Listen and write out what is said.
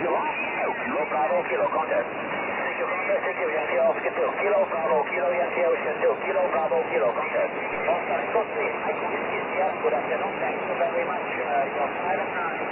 Kilo Bravo, Kilo contact. Thank you, contact. Thank you, Yankee Oscar 2. Kilo Bravo, Kilo Yankee Ocean 2. Kilo Bravo, Kilo contact. Oscar Scotty, I can see yes. Good afternoon. Thank you very much. Your pilot